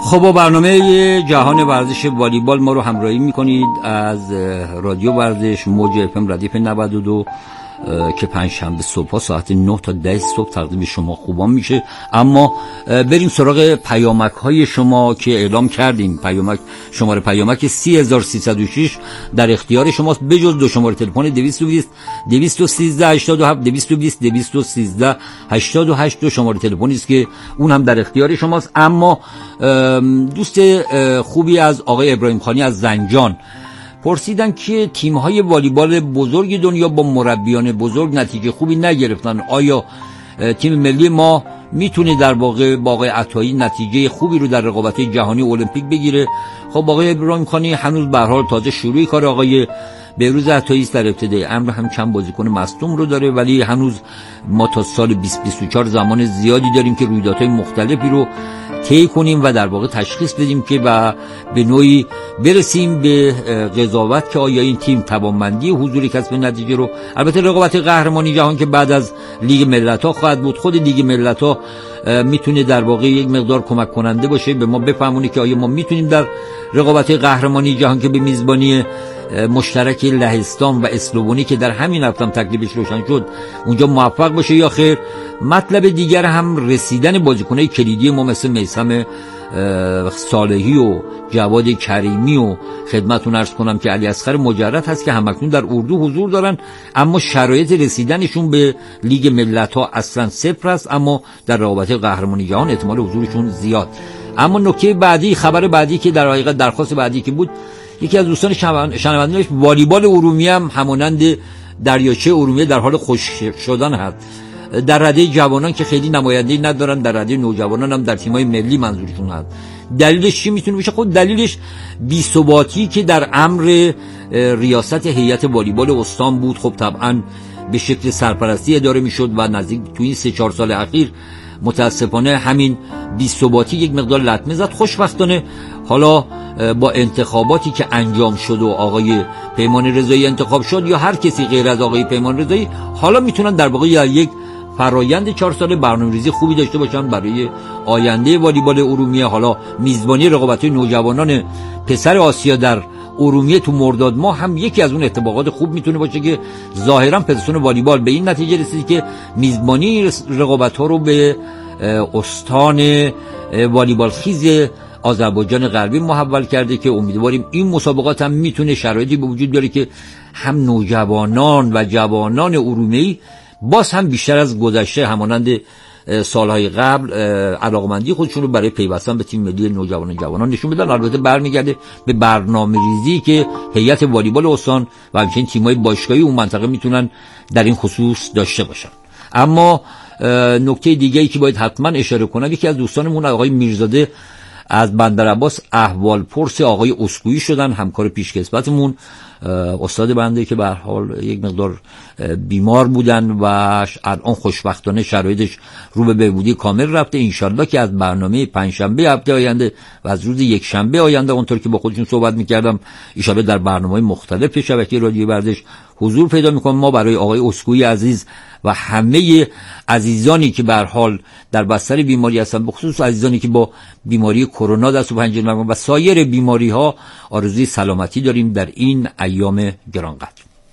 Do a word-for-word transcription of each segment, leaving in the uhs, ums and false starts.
خب با برنامه جهان ورزش والیبال ما رو همراهی میکنید از رادیو ورزش موج اف ام ردیف نود و دو که پنجشنبه صبح ساعت نه تا ده صبح تقدیم شما خوبان میشه. اما بریم سراغ پیامک های شما که اعلام کردیم. پیامک شماره پیامک سی هزار و سیصد و شش در اختیار شماست، بجز دو شماره تلفن دویست و بیست دویست و سیزده هشتاد و هفت دویست و بیست دویست و سیزده هشتاد و هشت دو شماره تلفنی است که اون هم در اختیار شماست. اما دوست خوبی از آقای ابراهیم خانی از زنجان پرسیدن که تیم‌های والیبال بزرگ دنیا با مربیان بزرگ نتیجه خوبی نگرفتن، آیا تیم ملی ما میتونه در واقع با آقای عطایی نتیجه خوبی رو در رقابت‌های جهانی المپیک بگیره؟ خب آقای ابراهیم خانی هنوز به هر حال تازه شروع کار آقای بهروز عطایی است، در ابتدای امر هم چند بازیکن مصدوم رو داره، ولی هنوز ما تا سال بیست بیست و چهار زمان زیادی داریم که رویدادهای مختلفی رو طی کنیم و در واقع تشخیص بدیم که و به نوعی برسیم به قضاوت که آیا این تیم توانمندی حضور کسب نتیجه رو. البته رقابت قهرمانی جهان که بعد از لیگ ملت‌ها خواهد بود، خود لیگ ملت‌ها میتونه در واقع یک مقدار کمک کننده باشه به ما بفهمونه که آیا ما میتونیم در رقابت قهرمانی جهان که به میزبانی مشترک لهستان و اسلوونی که در همین هفته هم تکلیفش روشن شد اونجا موفق باشه یا خیر. مطلب دیگر هم رسیدن بازیکنای کلیدی ما مثل میثم صالحی و جواد کریمی و خدمتتون عرض کنم که علی اصغر مجرد هست که همکنون در اردو حضور دارن، اما شرایط رسیدنشون به لیگ ملت‌ها اصلا صفر است، اما در رقابت قهرمانی جهان احتمال حضورشون زیاد. اما نکته بعدی، خبر بعدی که در حقیقت درخواست بعدی که بود، یکی از دوستان شنوندگانش والیبال ارومیه هم همانند دریاچه ارومیه در حال خوش شدن هست. در رده جوانان که خیلی نمایندگی ندارن، در رده نوجوانان هم در تیم‌های ملی منظورشون هست. دلیلش چی میتونه باشه؟ خود دلیلش بی‌ثباتی که در امر ریاست هیئت والیبال استان بود. خب طبعا به شکل سرپرستی اداره میشد و نزدیک تو این سه چهار سال اخیر متاسفانه همین بی‌ثباتی یک مقدار لطمه زد. خوشبختانه حالا با انتخاباتی که انجام شد و آقای پیمان رضایی انتخاب شد یا هر کسی غیر از آقای پیمان رضایی، حالا میتونن در واقع یک فرایند چهار ساله برنامه‌ریزی خوبی داشته باشن برای آینده والیبال ارومیه. حالا میزبانی رقابت‌های نوجوانان پسر آسیا در ارومیه تو مرداد ماه هم یکی از اون اتفاقات خوب میتونه باشه که ظاهرا پدرسون والیبال به این نتیجه رسید که میزبانی رقابت‌ها رو به استان والیبال خیز آذربایجان غربی محول کرده که امیدواریم این مسابقات هم میتونه شرایطی به وجود بیاره که هم نوجوانان و جوانان ارومیه‌ای باز هم بیشتر از گذشته همانند سالهای قبل علاقمندی خودشون رو برای پیوستن به تیم ملی نوجوانان جوانان نشون بدن. البته برمیگرده به برنامه‌ریزی که هیئت والیبال استان و همچنین تیم‌های باشگاهی اون منطقه میتونن در این خصوص داشته باشن. اما نکته دیگه‌ای که باید حتما اشاره کنم، یکی از دوستانمون آقای میرزاده از بندرعباس احوال پرس آقای اسکویی شدن، همکار پیشکسوتمون، استاد بنده که به هر حال یک مقدار بیمار بودن و الان خوشبختانه شرایطش رو به بهبودی کامل رفته. انشالله که از برنامه پنجشنبه هفته آینده و از روز یک شنبه آینده اونطور که با خودشون صحبت می‌کردم انشالله در برنامه‌های مختلف شبکه رادیو ورزش حضور پیدا می‌کنم. ما برای آقای اسکویی عزیز و همه عزیزانی که به هر حال در بستر بیماری هستن، به خصوص عزیزانی که با بیماری کرونا دست و پنجه نرم و سایر بیماری‌ها، آرزوی سلامتی داریم در این ایام گرانقدر.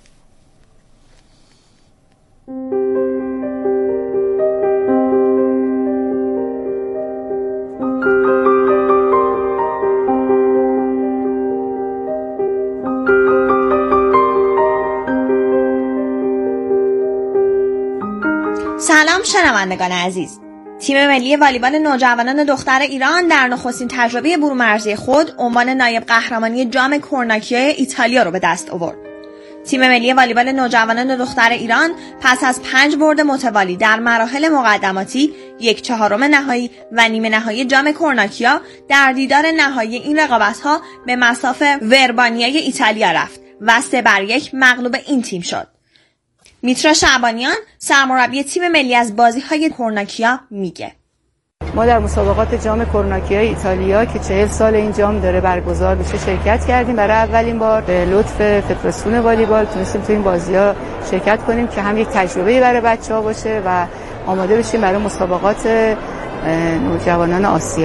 سلام شنوندگان عزیز. تیم ملی والیبال نوجوانان دختر ایران در نخستین تجربه برومرزی خود عنوان نایب قهرمانی جام کورناکیای ایتالیا رو به دست آورد. تیم ملی والیبال نوجوانان دختر ایران پس از پنج برد متوالی در مراحل مقدماتی، یک چهارم نهایی و نیمه نهایی جام کورناکیا در دیدار نهایی این رقابت‌ها به مصاف وربانیای ایتالیا رفت و سه بر یک مغلوب این تیم شد. میترا شعبانیان سرمربی تیم ملی از بازی‌های کورناکیا میگه: ما در مسابقات جام کورناکیای ایتالیا که چهل سال این جام داره برگزار میشه شرکت کردیم. برای اولین بار به لطف فدراسیون والیبال تونستیم تو این بازی‌ها شرکت کنیم که هم یک تجربه برای بچه‌ها باشه و آماده بشیم برای مسابقات نوجوانان آسیا.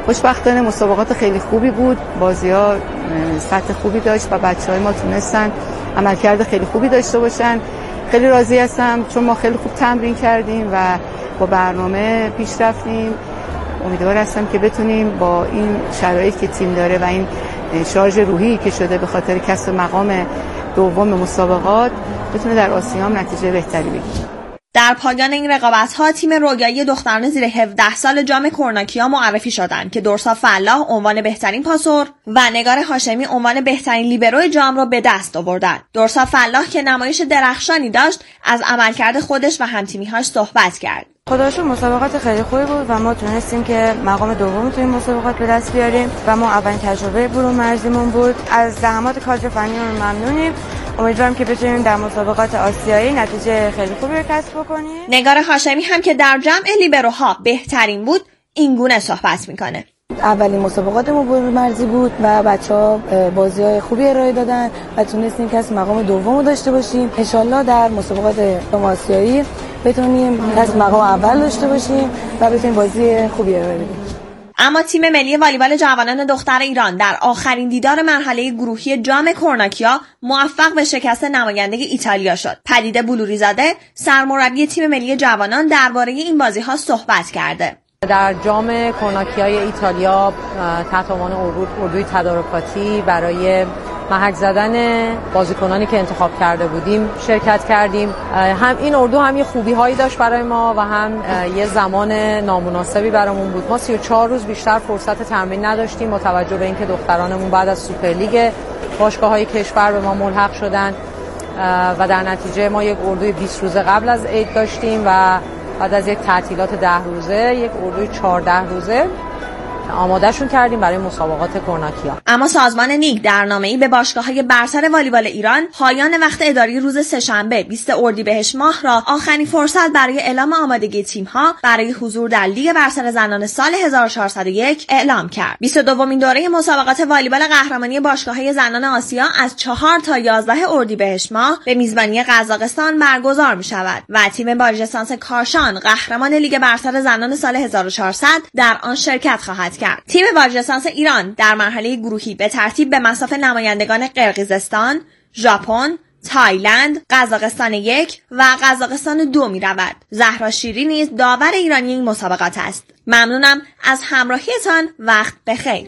خوشبختانه مسابقات خیلی خوبی بود، بازی‌ها سطح خوبی داشت و بچه‌های ما تونستن عملکرد خیلی خوبی داشته باشن. خیلی راضی هستم چون ما خیلی خوب تمرین کردیم و با برنامه پیش رفتیم. امیدوار هستم که بتونیم با این شرایطی که تیم داره و این شارژ روحی که شده به خاطر کسب مقام دوم مسابقات بتونه در آسیا هم نتیجه بهتری بگیره. در پایان این رقابت‌ها تیم رویایی دختران زیر هفده سال جام کورناکیا معرفی شدند که دورسا فلاح عنوان بهترین پاسور و نگار هاشمی عنوان بهترین لیبرو جام را به دست آوردند. دورسا فلاح که نمایش درخشانی داشت از عملکرد خودش و هم‌تیمی‌هاش صحبت کرد. خدا شکر مسابقات خیلی خوبی بود و ما تونستیم که مقام دوم تو این مسابقات به دست بیاریم و ما اولین تجربه برون مرزیمون بود. از زحمات کادر فنیمون ممنونیم. امیدوارم که بتونیم در مسابقات آسیایی نتیجه خیلی خوبی رو کسب بکنیم. نگار هاشمی هم که در جمع لیبروها بهترین بود این گونه صحبت میکنه. اولین مسابقاتمون برون مرزی بود و بچه‌ها بازی‌های خوبی ارائه دادن و تونستیم که مقام دوم رو داشته باشیم. ان شاءالله در مسابقات آسیایی بتونیم از مقام اول داشته باشیم و بتونیم بازی خوبی ارائه بدیم. اما تیم ملی والیبال جوانان دختر ایران در آخرین دیدار مرحله گروهی جام کورناکیا موفق به شکست نماینده ایتالیا شد. پدیده بلوریزاده سرمربی تیم ملی جوانان درباره این بازی‌ها صحبت کرده. در جام کورناکیای ایتالیا تحت عنوان اردوی تدارکاتی برای محک زدن بازیکنانی که انتخاب کرده بودیم شرکت کردیم. هم این اردو هم یه خوبی هایی داشت برای ما و هم یه زمان نامناسبی برامون بود. ما سی و چهار روز بیشتر فرصت تمرین نداشتیم با توجه به اینکه دخترانمون بعد از سوپرلیگ باشگاه‌های کشور به ما ملحق شدن و در نتیجه ما یک اردوی بیست روزه قبل از عید داشتیم و بعد از یک تعطیلات ده روزه یک اردوی چهارده روزه آمادهشون کردیم برای مسابقات کورناکیا. اما سازمان نیک در نامه‌ای به باشگاه‌های برتر والیبال ایران پایان وقت اداری روز سه‌شنبه بیست اردیبهشت ماه را آخرین فرصت برای اعلام آمادگی تیم‌ها برای حضور در لیگ برتر زنان سال هزار و چهارصد و یک اعلام کرد. بیست و دومین دوره مسابقات والیبال قهرمانی باشگاه‌های زنان آسیا از چهار تا یازده اردیبهشت ماه به میزبانی قزاقستان برگزار می‌شود و تیم باریجستانس کاشان قهرمان لیگ برتر زنان سال هزار و چهارصد در آن شرکت خواهد کرد. تیم واریجستانس ایران در مرحله گروهی به ترتیب به مصاف نمایندگان قرقیزستان، ژاپن، تایلند، قزاقستان یک و قزاقستان دو می رود. زهرا شیری نیز داور ایرانی این مسابقات است. ممنونم از همراهیتان. وقت بخیر.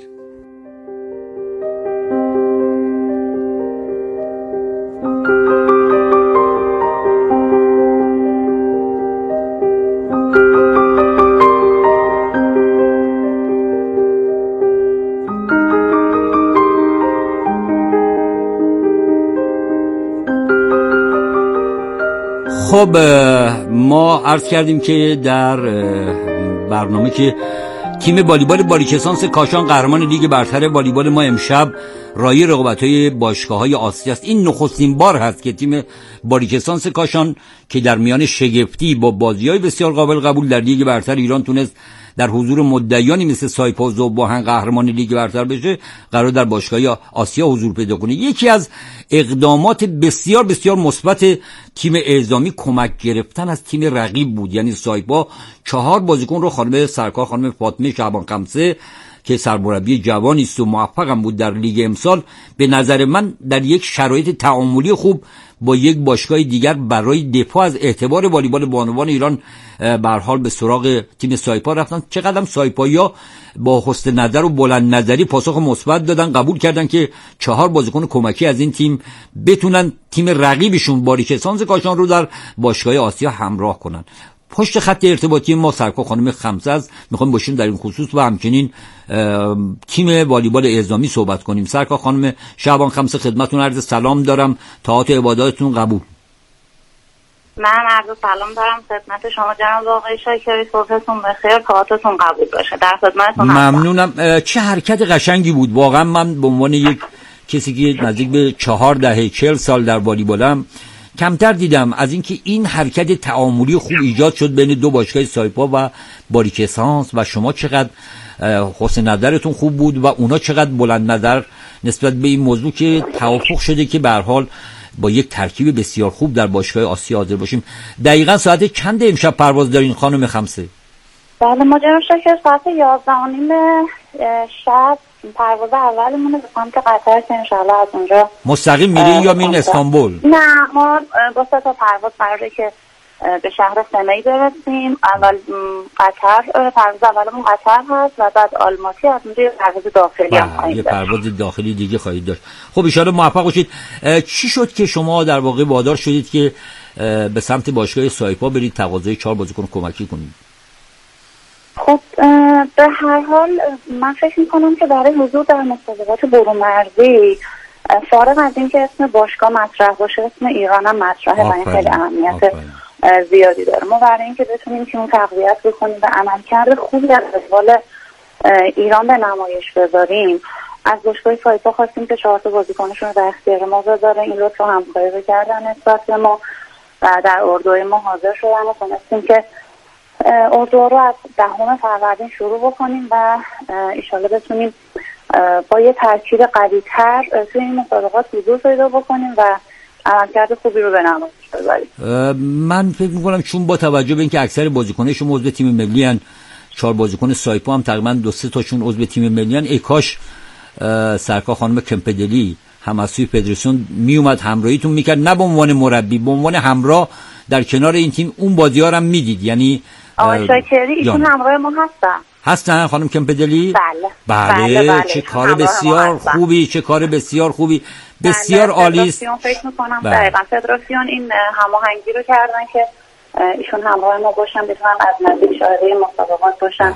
خب ما عرض کردیم که در برنامه که تیم والیبال باریکسانس کاشان قهرمان لیگ برتر والیبال ما امشب رای رقابت‌های باشگاه‌های آسیا است. این نخستین بار هست که تیم باریکسانس کاشان که در میان شگفتی با بازی‌های بسیار قابل قبول در لیگ برتر ایران تونست در حضور مدعیانی مثل سایپا و ذوب‌آهن قهرمان لیگ برتر بشه، قرار در باشگاه‌های آسیا حضور پیدا کنه. یکی از اقدامات بسیار بسیار مثبت تیم اعزامی کمک گرفتن از تیم رقیب بود. یعنی سایپا چهار بازیکن رو خانم سرکار خانم فاطمه شعبان خمسه که سرمربی جوانی است و موفقم بود در لیگ امسال، به نظر من در یک شرایط تعاملی خوب با یک باشگاه دیگر برای دفاع از اعتبار والیبال بانوان ایران به هر حال به سراغ تیم سایپا رفتن. چقدر سایپایا با حسن نظر و بلند نظری پاسخ مثبت دادن، قبول کردن که چهار بازیکن کمکی از این تیم بتونن تیم رقیبشون باریکسانس کاشان رو در باشگاه آسیا همراه کنن. پشت خط ارتباطی ما سرکار خانم خمسه است، میخوایم باشیم در این خصوص و همچنین تیم والیبال اعزامی صحبت کنیم. سرکار خانم شعبان خمسه خدمتتون عرض سلام دارم، طاعات عباداتتون قبول. من عرض سلام دارم خدمت شما جناب آقای شاکری، صبحتون بخیر، طاعاتتون قبول باشه. در خدمتتون ممنونم. چه حرکت قشنگی بود واقعا. من به عنوان یک کسی که نزدیک به چهار دهه چهل سال در والیبالم کمتر دیدم از اینکه این حرکت تعاملی خوب ایجاد شد بین دو باشگاه سایپا و باریکسانس و شما چقدر حسن نظرتون خوب بود و اونا چقدر بلند نظر نسبت به این موضوع که توافق شده که به هر حال با یک ترکیب بسیار خوب در باشگاه آسیا حاضر باشیم. دقیقاً ساعت چند امشب پرواز دارین خانم خمسه؟ بله ما جناب شاکر ساعت یازده و نیم شب پرواز اولمونه به سمت قطر که انشالله از اونجا مستقیم میرین یا میرین استانبول؟ نه ما با سه تا پرواز قراره که به شهر سنایی برسیم. اول قطر، پرواز اولمون قطر هست و بعد آلماتی، از اونجا پرواز داخلی هم خواهید یه پرواز داخلی دیگه خواهید داشت. خب ان شاءالله موفق باشید. چی شد که شما در واقع وادار شدید که به سمت باشگاه سایپا برید تقاضای چهار بازیکن کمکی کنید؟ خب به هر حال من فکر میکنم که برای حضور در مسابقات برون مرزی فارغ از این که اسم باشگاه مطرح باشه، اسم ایران هم مطرحه و این خیلی اهمیت زیادی داره. ما برای اینکه بتونیم تیم تقویت بکنیم و عملکرد خوبی از اقبال ایران به نمایش بذاریم، از باشگاه سایپا خواستیم که چهار تا بازیکنشون رو در اختیار ما بذاره. این لطف رو همکاری رو کردن نسبت به ما و در اردوی ما حاضر شدن و تونستیم که اردو رو از دهم فروردین شروع بکنیم و ایشالله بتونیم با یه ترکیب قوی‌تر توی این مسابقات حضور پیدا بکنیم و عملکرد خوبی رو به نمایش بذاریم. من فکر می‌کنم چون با توجه به اینکه اکثر بازیکن‌های شما عضو تیم ملی ان، چهار بازیکن سایپا هم تقریبا دو سه تاشون عضو تیم ملی ان، ای کاش سرکار خانم کمپدلی هم از سوی فدراسیون میومد همراهیتون میکرد، نه به عنوان مربی، به عنوان همراه در کنار این تیم اون بازی‌ها رو هم میدید. یعنی آقای شاکری ایشون همراه ما هستن هستن خانم کمپدلی؟ بله. بله, بله, بله. چه کار بسیار خوبی، چه کار بسیار خوبی، بسیار عالی است. فدراسیون فکر می‌کنم دقیقاً فدراسیون این هماهنگی رو کردن که ایشون همراه ما باشن، بتونن از نزدیک شاهده مسابقات باشن.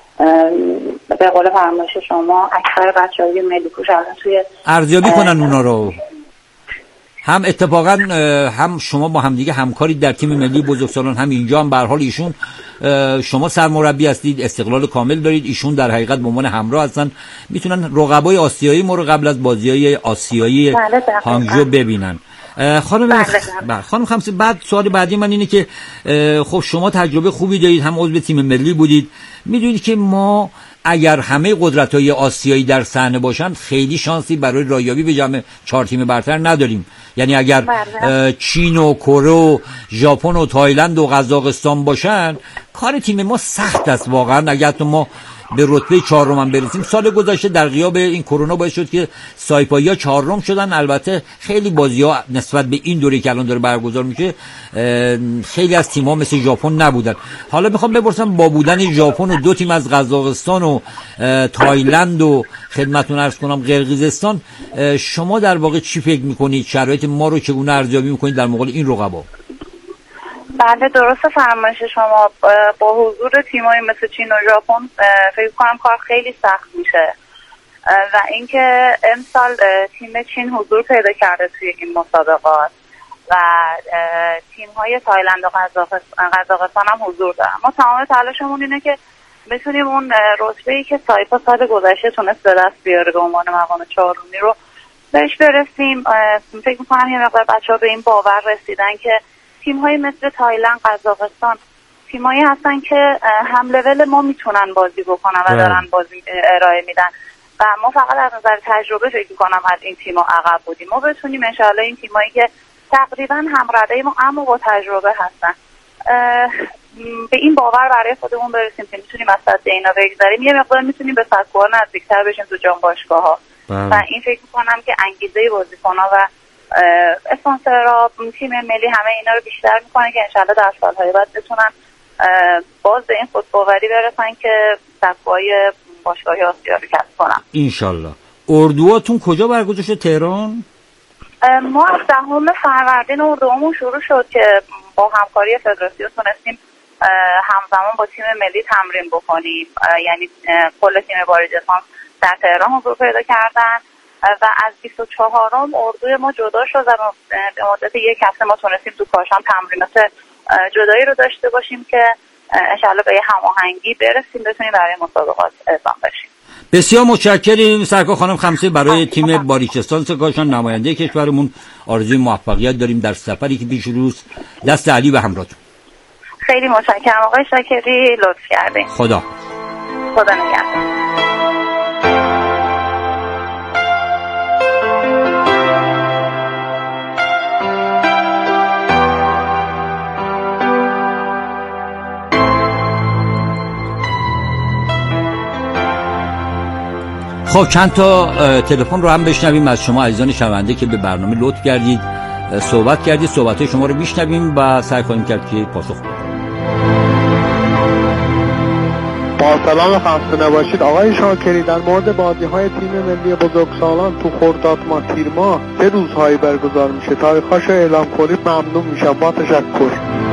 به قول فرمایش شما اکثر بچه‌های ملی پوش الان توی ارزیابی کنن اونا رو. هم اتفاقا هم شما با هم دیگه همکاری در تیم ملی بزرگسالان، هم اینجا هم به هر حال ایشون شما سرمربی هستید، استقلال کامل دارید، ایشون در حقیقت به عنوان همراه هستن، میتونن رقبای آسیایی ما رو قبل از بازی‌های آسیایی هانگژو ببینن. خانم بله خانم خمسی، بعد سوال بعدی من اینه که خب شما تجربه خوبی دارید، هم عضو تیم ملی بودید، میدونید که ما اگر همه قدرت‌های آسیایی در صحنه باشن خیلی شانسی برای رایگیری به جام چهار تیم برتر نداریم. یعنی اگر چین و کره و ژاپن و تایلند و قزاقستان باشن کار تیم ما سخت است واقعا. اگر تو ما به رتبه چهارم هم برسیم، سال گذشته در غیاب این کرونا باعث شد که سایپایی‌ها چهارم شدن. البته خیلی بازی‌ها نسبت به این دوره که الان داره برگزار میشه خیلی از تیم‌ها مثل ژاپن نبودن. حالا میخوام بپرسم با بودن ژاپن و دو تیم از قزاقستان و تایلند و خدمتتون عرض کنم قرقیزستان، شما در واقع چی فکر میکنید؟ شرایط ما رو چگونه ارزیابی میکنید در مقابل این رقبا؟ بله درسته فرمایش شما. با حضور تیمایی مثل چین و ژاپن فکر کنم کار خیلی سخت میشه و اینکه امسال تیم چین حضور پیدا کرده توی این مسابقات و تیم‌های تایلند و قزاقستان هم حضور دارن. ما تمام تلاشمون اینه که بتونیم اون رتبه‌ای که سایپا سال گذشته تونست به دست بیاره به عنوان مقام چهارمی رو بهش برسیم. فکر می‌کنم یه مقدار بچه‌ها به این باور رسیدن که تیم‌های مثل تایلند، قزاقستان تیمایی هستن که هم لول ما میتونن بازی بکنن و دارن بازی ارائه میدن و ما فقط از نظر تجربه فکر می‌کنم از این تیم‌ها عقب بودیم. ما بتونیم انشالله این تیمایی که تقریبا هم رده ما اما با تجربه هستن به این باور برای خودمون برسیم که میتونیم از سطح اینا بگذریم، یه مقدار میتونیم به سطح نزدیک‌تر بشیم تو جام باشگاه‌ها و این فکر می‌کنم که انگیزه بازیکن‌ها و اسپانسرها، تیم ملی، همه اینا رو بیشتر میکنه که انشالله در سالهای بعد بتونن باز به این خودباوری برسن که صفهای باشگاهی آسیا رو کسب کنن انشالله. اردوهاتون کجا برگزار شد؟ تهران؟ ما از دهم فروردین اردوهامون شروع شد که با همکاری فدراسیون تونستیم همزمان با تیم ملی تمرین بکنیم. یعنی کل تیم باریجستان در تهران حضور پیدا کردن و از بیست و چهارم اردوی ما جدا شد و به مدت یک هفته ما تونستیم تو کاشان تمرینات جدایی رو داشته باشیم که انشالله به یه هماهنگی برسیم بتونیم برای مسابقات اعزام بشیم. بسیار متشکریم سرکار خانم خمسه. برای تیم باریچستان کاشان نماینده کشورمون آرزوی موفقیت داریم در سفری که پیش روست. دست علی و همراهتون. خیلی متشکرم آقای شاکری، لطف کردین. خدا خدا نگهدار. خب چند تا تلفن رو هم بشنویم از شما عزیزان شنونده که به برنامه لطف کردید، صحبت کردید. صحبت شما رو میشنویم و سعی کنیم کرد که پاسخ بدیم. با سلام خسته نباشید آقای شاکری. در مورد بازی‌های تیم ملی بزرگسالان تو خرداد ماه تیر ماه چه روزهایی برگزار میشه؟ تاریخ‌هاش رو اعلام کنید ممنون میشم. با تشکر.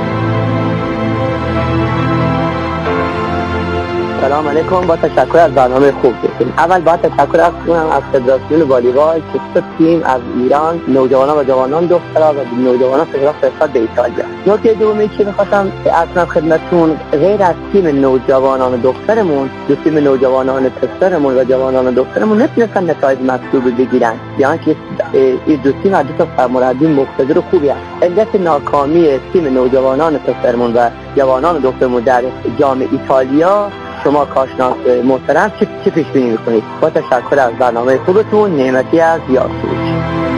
سلام علیکم. با تشکر از برنامه خوب داشتیم. اول با تشکر از کنم از فدراسیون والیبال که سه تیم از ایران نوجوانان و جوانان دخترها و نوجوانان فرستاد فرستاد به ایتالیا. نکته دومی که می‌خواستم عرض خدمتتون، غیر از تیم نوجوانان دخترمون، دو تیم نوجوانان پسرمون و جوانان دخترمون نتونستن نتایج مطلوب بگیرن. یعنی که این دو تیم از دو تا مربی مقتدر خوبی هست. علت ناکامی تیم نوجوانان پسرمون و جوانان دخترمون در جام ایتالیا شما کارشناس محترم چه چه پیش بینی می‌کنید؟ با تشکر از برنامه خوبتون. نعمتی از یاسوج.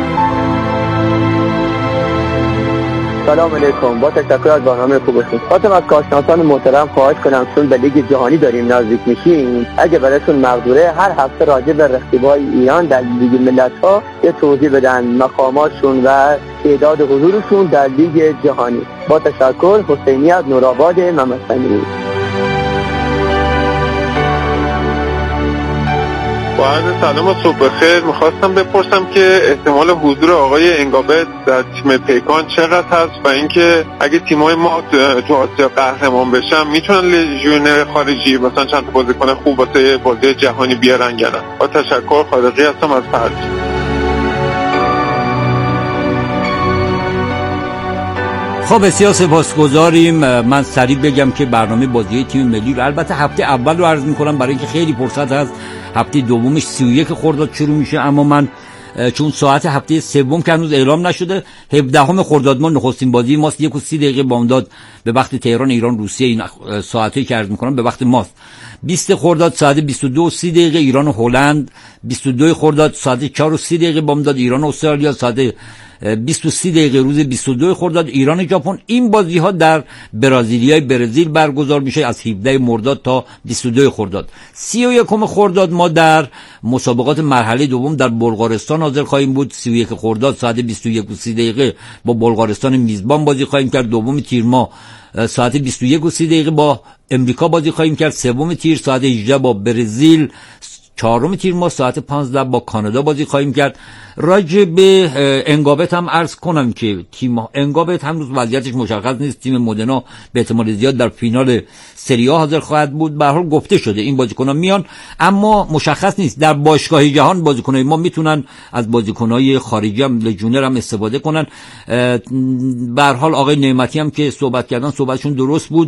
سلام علیکم. با تشکر از برنامه خوبتون. خواستم از کارشناسان محترم خواهش کنم چون به لیگ جهانی داریم نزدیک میشیم، اگه براتون مقدوره هر هفته راجع به رقیبای ایران در لیگ ملت‌ها یه توضیح بدن، مقاماتشون و تعداد حضورشون در لیگ جهانی. با تشکر. حسینی از نورآباد ممسنی. با عرض سلام و صبح بخیر. میخواستم بپرسم که احتمال حضور آقای انگابت در تیم پیکان چقدر هست و اینکه اگه تیمای ما تو آسیا قهرمان بشن میتونن لژیونر خارجی مثلا چند بازیکن خوب واسه بازی جهانی بیارن یا نه؟ با تشکر. خالقی هستم از فرج. خب بسیار سپاسگزاریم. من سریع بگم که برنامه بازی تیم ملی رو البته هفته اول رو عرض می‌کنم برای اینکه خیلی فرصت هست. هفته دومش سی و یک خرداد شروع میشه، اما من چون ساعت هفته سوم که هنوز اعلام نشده، هفدهم خرداد ما نخستین بازی ماست. یک و سی دقیقه بامداد به وقت تهران، ایران، روسیه، این ساعتی که عرض می‌کنم به وقت ماست. بیست خرداد ساعت بیست و دو و سی دقیقه ایران و هلند، بیست و دو خرداد ساعت چهار و سی دقیقه بامداد ایران و استرالیا، ساعت بیست و سه دقیقه روز بیست و دو خرداد ایران و ژاپن. این بازی ها در برزیلیای برزیل برگزار میشه از هفده مرداد تا بیست و دو خرداد. سی و یک خرداد ما در مسابقات مرحله دوم در بلغارستان حاضر خواهیم بود. سی و یک خرداد ساعت بیست و یک و سی دقیقه با بلغارستان میزبان بازی خواهیم کرد. دوم تیر ما ساعت بیست و یک و سی دقیقه با امریکا بازی خواهیم کرد. سوم تیر ساعت هجده با برزیل. چهارم تیر ما ساعت پانزده با کانادا بازی خواهیم کرد. راجع به انگابت هم عرض کنم که تیم انگابت هنوز وضعیتش مشخص نیست. تیم مودنا به احتمال زیاد در فینال سری آ حاضر خواهد بود. به هر حال گفته شده این بازیکنان میان، اما مشخص نیست. در باشگاه جهان بازیکنای ما میتونن از بازیکنای خارجی هم لژیونر هم استفاده کنن. به هر حال آقای نعمتی هم که صحبت کردن صحبتشون درست بود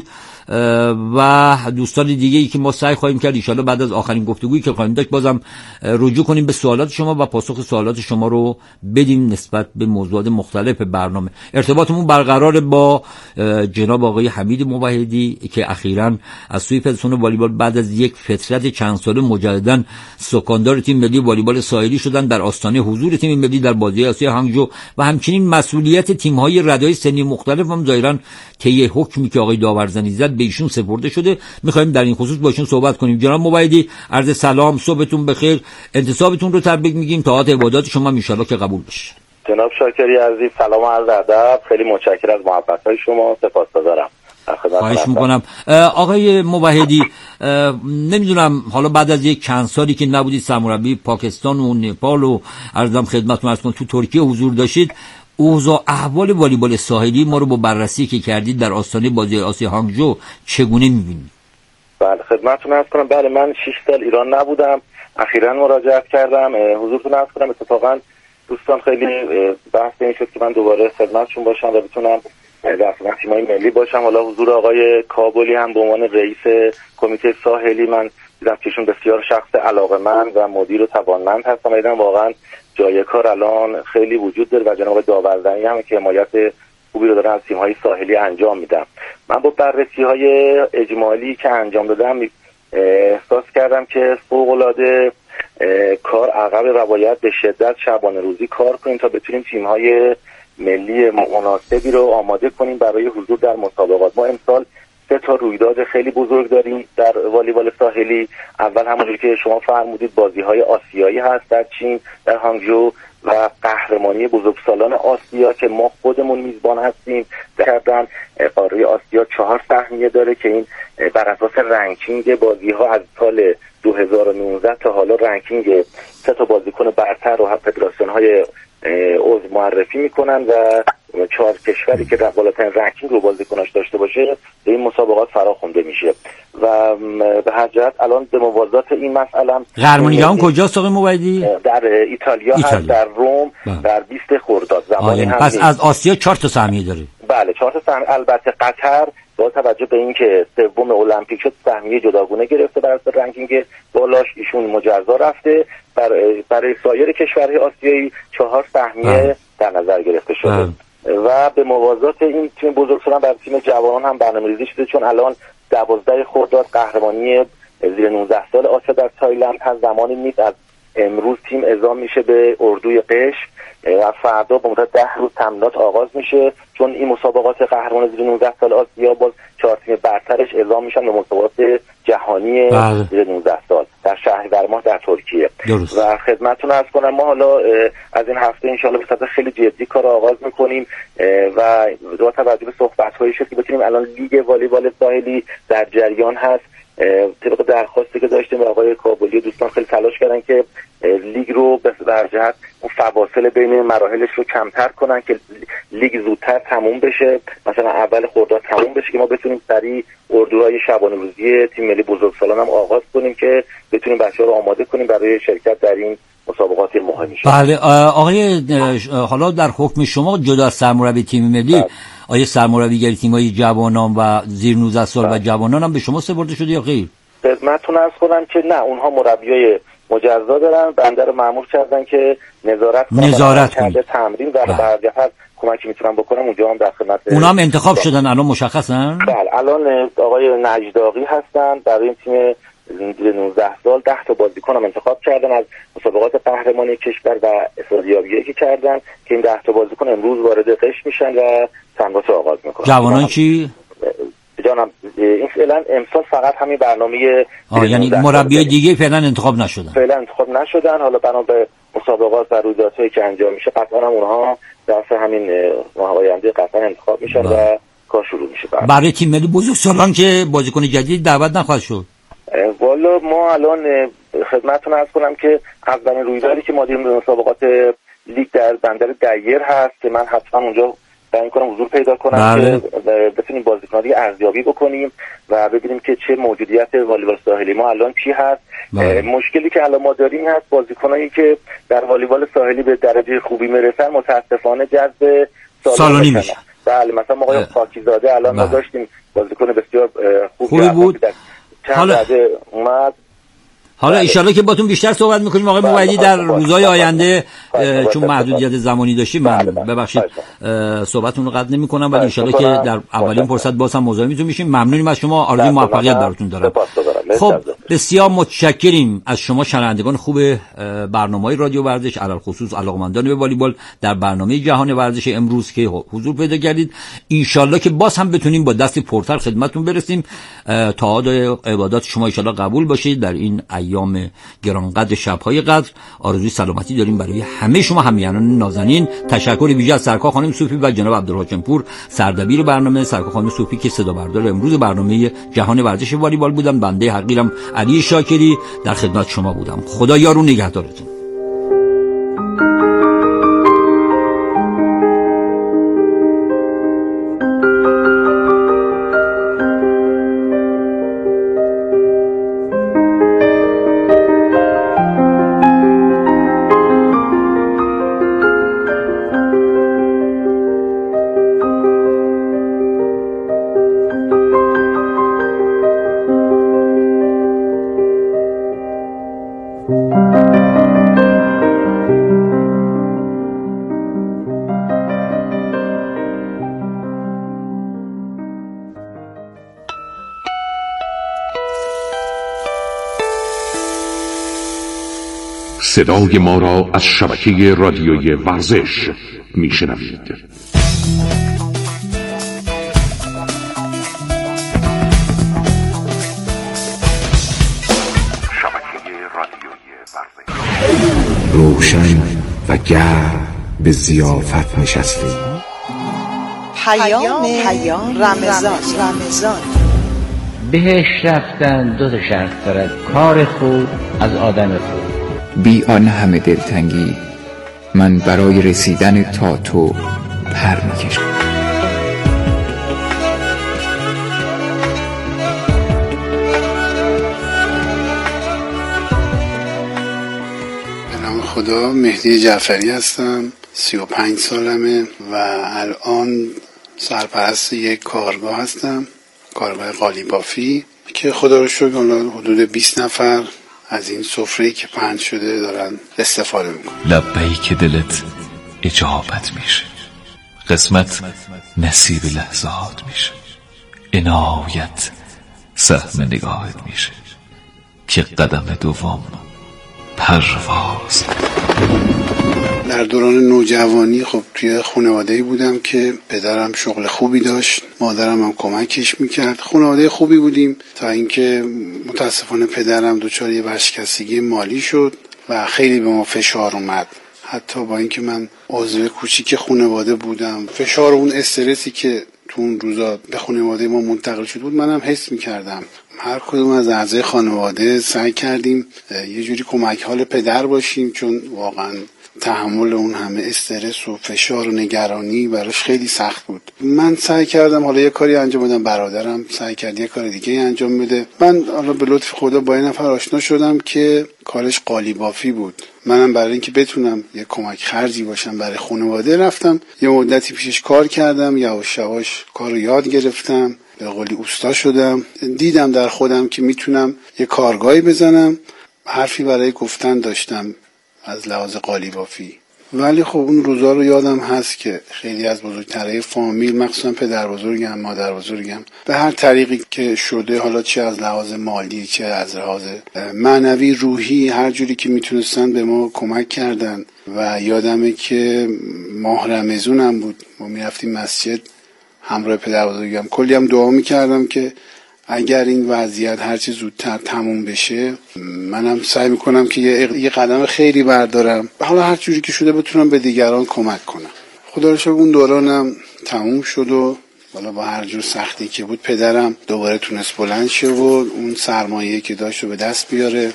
و دوستان دیگه ای که ما سعی خواهیم کرد ان شاء الله بعد از آخرین گفتگویی که خواهیم داشت بازم رجوع کنیم به سوالات شما و پاسخ سوالات شما رو بدیم نسبت به موضوعات مختلف برنامه. ارتباطمون برقرار با جناب آقای حمید موحدی که اخیراً از سوی فدراسیون والیبال بعد از یک فترت چند ساله مجدداً سکاندار تیم ملی والیبال ساحلی شدن، در آستانه حضور تیم ملی در بازی آسیا هانگجو و همچنین مسئولیت تیم‌های رده‌های سنی مختلف هم ظاهراً طی حکمی که آقای داورزنی زد به ایشون سپرده شده. می‌خوایم در این خصوص با ایشون صحبت کنیم. جناب موحدی عرض سلام، صبحتون بخیر، انتصابتون رو تبریک میگیم. طاعت عبادات شما ان شاءالله که قبول بشه. جناب شاکری عزیز سلام و عرض ادب. خیلی متشکرم از محبت‌های شما، سپاسگزارم. خواهش میکنم. آقای موحدی، نمیدونم حالا بعد از یک چند سالی که نبودید سرمربی پاکستان و نپال و عرضم خدمتتون عرض کنم تو ترکیه حضور داشتید، اوضاع احوال والیبال ساحلی ما رو با بررسی که کردید در آستانه بازی آسیا هانگجو چگونه میبینید؟ بله خدمتتون عرض کنم. بله من شش سال ایران نبودم، اخیراً مراجعت کردم. حضورتون عرض کنم اتفاقاً دوستان خیلی بحث این شد که من دوباره خدمتشون باشم و بتونم در خدمت تیم‌های ملی باشم. حالا حضور آقای کابلی هم به عنوان رئیس کمیته ساحلی من دیدم که ایشون بسیار شخص علاقه‌مند و مدیر و توانمند هستن و دیدم واقعا جای کار الان خیلی وجود داره و جناب داوردنی هم که حمایت خوبی رو دارن از تیم‌های ساحلی انجام میدم. من با بررسی‌های اجمالی که انجام دادم احساس کردم که فوق‌العاده کار عقب و باید به شدت شبانه روزی کار کنیم تا بتونیم تیم‌های ملی مناسبی رو آماده کنیم برای حضور در مسابقات. ما امسال سه سه تا رویداد خیلی بزرگ داریم در والیبال ساحلی. اول همونجوری که شما فرمودید بازی‌های آسیایی هست در چین در هانگجو و قهرمانی بزرگسالان آسیا که ما خودمون میزبان هستیم کردن. قاره آسیا چهار سهمیه داره که این بر اساس رنکینگ بازی‌ها از سال دو هزار و نوزده تا حالا رنکینگ سه تا بازیکن برتر رو فدراسیون‌های عضو معرفی میکنن و چهار کشوری که بالاترین رنکینگ رو بازیکناش داشته باشه به این مسابقات فراخوانده میشه و به هر جهت الان به موازات این مسئله قهرمانی جهان کجاست آقای موحدی؟ در ایتالیا, ایتالیا هست، در روم بله. در بیست خرداد زمانی هم پس از آسیا چهار تا سهمیه داره. بله چهار تا سهمیه. البته قطر با توجه به اینکه سوم المپیک شد سهمیه جداگونه گرفته بر اساس رنکینگ بالاش، ایشون مجزا رفته. برای برای سایر کشورهای آسیایی چهار سهمیه در نظر گرفته شده بله. و به موازات این تیم بزرگسالان بر تیم جوانان هم برنامه‌ریزی شده، چون الان دوازده خرداد قهرمانی زیر نوزده سال آسیا در تایلند هست. زمانی نیست از امروز تیم اعزام میشه به اردوی قشم و فردا به مدت ده روز تمرینات آغاز میشه، چون این مسابقات قهرمان زیر نوزده سال آسیا باز چهار تیم برترش اعزام میشن به مسابقات جهانی زیر نوزده سال در شهریور ماه در ترکیه. درست. و خدمتتون عرض کنم ما حالا از این هفته ان شاءالله به صورت خیلی جدی کار آغاز میکنیم و با توجه به صحبت‌هایی شد که بتونیم الان لیگ والیبال ساحلی در جریان هست. طبق درخواستی که داشتیم و آقای کابلی دوستان خیلی تلاش کردن که لیگ رو به جهت اون فواصل بین مراحلش رو کمتر کنن که لیگ زودتر تموم بشه، مثلا اول خرداد تموم بشه که ما بتونیم سریع اردوهای شبانه روزی تیم ملی بزرگسالان هم آغاز کنیم که بتونیم بچه‌ها رو آماده کنیم برای شرکت در این مسابقات مهمی. بله آقای حالا در حکم شما جدا از سرمربی تیم ملی بله. آیا سرمربیگری تیم‌های جوانان و زیر نوزده سال بله. و جوانان هم به شما سپرده شده یا خیر؟ خدمتتون عرض کنم که نه، اونها مربیای مجزا دارن، بنده رو مأمور کردن که نظارت کنن نظارت کنن تمرین و بر جهت کمکی میتونم بکنم اونجا هم در خدمت. اونا هم انتخاب شدن الان مشخصن؟ بله الان آقای نجداقی هستن برای این تیم نوزده سال ده تا بازیکن هم انتخاب کردن از مسابقات قهرمانی کشور و اسفادیابیایی که کردن که این ده تا بازیکن امروز وارد قشم میشن و تمرینات آغاز میکنن. جوانان چی؟ جانم این فعلا امسال فقط همین برنامه یعنی مربی دیگه فعلا انتخاب نشدن. فعلا انتخاب نشدن. حالا بنا به مسابقات و رویدادهایی که انجام میشه قطعا هم اونها در همین ماه آینده قطعا انتخاب میشن و کار شروع میشه. برای تیم ملی بزرگسالان که بازیکن جدید دعوت نخواهد شد. والا ما الان خدمتتون عرض کنم که اولین رویدادی که ما دیدیم مسابقات لیگ در بندر دیر هست که من حتما اونجا سعی می‌کنم حضور پیدا کنم بله. که بتونیم بازیکن‌ها رو ارزیابی بکنیم و ببینیم که چه موجودیت والیبال ساحلی ما الان چی هست. بله. مشکلی که الان ما داریم هست بازیکنایی که در والیبال ساحلی به درجه خوبی میرسن متاسفانه جذب سالانی میشن. بله مثلا ما آقای خاکیزاده الان ما داشتیم بازیکن بسیار خوب خوبی بود. حالا اومد حالا انشالله که باتون بیشتر صحبت میکنیم آقای موحدی در روزهای آینده، چون محدودیت زمانی داشتیم من ببخشید صحبتتون رو قطع نمیکنم ولی انشالله که در اولین فرصت باز هم مزاحمتون میشیم. ممنونیم از شما، آرزوی موفقیت براتون دارم. خب بسیار متشکریم از شما شنوندگان خوب برنامه‌های رادیو ورزش، علل خصوص علاقه‌مندان به والیبال در برنامه جهان ورزش امروز که حضور پیدا کردید. انشالله که باز هم بتونیم با دست پرتر خدمتتون برسیم. تعهد عبادات شما انشالله قبول باشه در این ایام گرانقدر شب‌های قدر. آرزوی سلامتی داریم برای همه شما همیهنان نازنین. تشکر ویژه از سرکار خانم صوفی و جناب عبدالحاکم پور سردبیر برنامه، سرکار خانم صوفی که صدا بردار امروز برنامه جهان ورزش والیبال بودن. بنده حقیرم علی شاکری در خدمت شما بودم. خدا یار و نگهدارتون. صدای ما را از شبکه رادیوی ورزش میشنوید. روشن و گرم به ضیافت نشستیم. پیام پیام رمضان رمضان بهش رفتن دو تا شرط دارد: کار خوب از آدم خوب. بی آن همه دلتنگی من برای رسیدن تا تو پر میکشم. به نام خدا، مهدی جعفری هستم، سی و پنج سالمه و الان سرپرست یک کارگاه هستم، کارگاه قالیبافی، که خدا رو شکر حدود بیست نفر از این سفره‌ای که پهن شده دارن استفاده میکنن. لبیک دلت اجابت میشه، قسمت نصیب لحظات میشه، عنایت سهم نگاهت میشه که قدم دوم پرواز. در دوران نوجوانی خب توی خانواده‌ای بودم که پدرم شغل خوبی داشت، مادرم هم کمکش میکرد. خانواده خوبی بودیم تا اینکه متاسفانه پدرم دچار یه ورشکستگی مالی شد و خیلی به ما فشار اومد. حتی با اینکه من عضو کوچیک خانواده بودم، فشار اون استرسی که تو اون روزا به خانواده ما منتقل شده بود منم حس میکردم. هر کدوم از اعضای خانواده سعی کردیم یه جوری کمک حال پدر باشیم، چون واقعا تحمل اون همه استرس و فشار و نگرانی براش خیلی سخت بود. من سعی کردم حالا یه کاری انجام بدم، برادرم سعی کرد یه کار دیگه انجام بده. من حالا به لطف خدا با این نفر آشنا شدم که کارش قالیبافی بود. منم برای اینکه بتونم یه کمک خرجی باشم برای خانواده رفتم یه مدتی پیشش کار کردم، یواش یواش کارو یاد گرفتم، به قولی اوستا شدم. دیدم در خودم که میتونم یه کارگاهی بزنم، حرفی برای گفتن داشتم از لحاظ قالیبافی. ولی خب اون روزا رو یادم هست که خیلی از بزرگترهای فامیل، مخصوصا پدر بزرگم، مادر بزرگم، به هر طریقی که شده، حالا چه از لحاظ مالی چه از لحاظ معنوی روحی، هر جوری که میتونستن به ما کمک کردن. و یادمه که ماه رمضان هم بود، ما میرفتیم مسجد همراه پدر بزرگم، کلی هم دعا میکردم که اگر این وضعیت هرچی زودتر تموم بشه منم سعی میکنم که یه, یه قدم خیلی بردارم، حالا هر جوری که شده بتونم به دیگران کمک کنم. خدا رو شکر اون دورانم تموم شد و حالا با هر جور سختی که بود پدرم دوباره تونست بلند شه و اون سرمایه‌ای که داشت رو به دست بیاره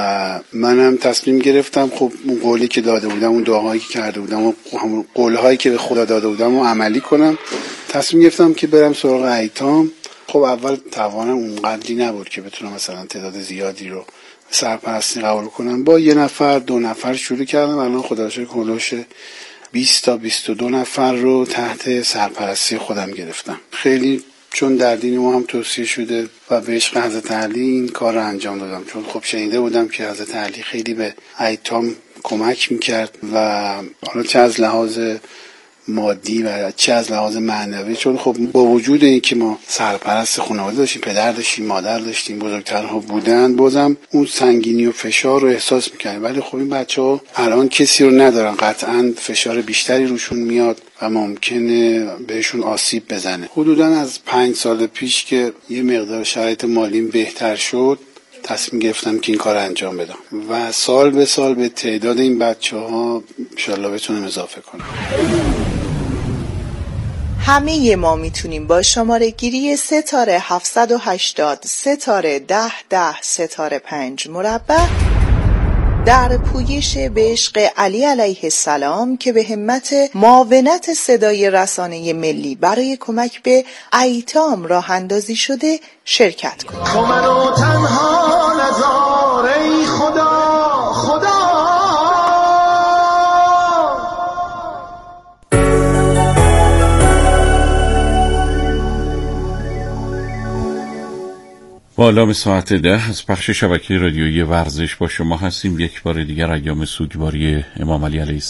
و منم تصمیم گرفتم خب اون قولی که داده بودم، اون دعاهایی که کرده بودم و همون قولهایی که به خدا داده بودم رو عملی کنم. تصمیم گرفتم که برم سراغ ایتام. خب اول توانم اونقدری نبود که بتونم مثلا تعداد زیادی رو سرپرستی قبول کنم. با یه نفر دو نفر شروع کردم، الان خدا رو شکر هولوش بیست تا بیست و دو نفر رو تحت سرپرستی خودم گرفتم. خیلی چون در دین ما هم توصیه شده و به عشق حضرت علی این کار رو انجام دادم، چون خب شنیده بودم که حضرت علی خیلی به ایتام کمک میکرد و حالا چه از لحاظ مادی و چه از لحاظ معنوی، چون خب با وجود این که ما سرپرست خانواده داشتیم، پدر داشتیم، مادر داشتیم، بزرگترها بودن، بازم اون سنگینی و فشار رو احساس میکنیم. ولی خب این بچه ها الان کسی رو ندارن، قطعا فشار بیشتری روشون میاد و ممکنه بهشون آسیب بزنه. حدوداً از پنج سال پیش که یه مقدار شرایط مالیم بهتر شد تصمیم گرفتم که این کار انجام بدم و سال به سال به تعداد این بچه ها انشالله بتونم اضافه کنم. همه ما میتونیم با شماره گیری ستاره هفتصد و هشتاد ستاره ده ده ستاره پنج مربع در پویش به عشق علی علیه السلام که به همت معاونت صدای رسانه ملی برای کمک به ایتام راه اندازی شده شرکت کنید. تو منو تنها نذار ای خدا خدا. بالا ساعت ده از پخش شبکه رادیویی ورزش با شما هستیم. یک بار دیگر ایام سوگواری امام علی علیه